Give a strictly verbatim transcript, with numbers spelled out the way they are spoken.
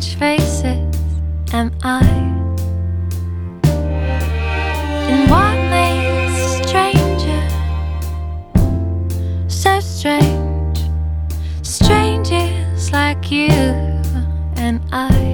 strange faces am I? And what makes a stranger so strange? Strangers like you and I.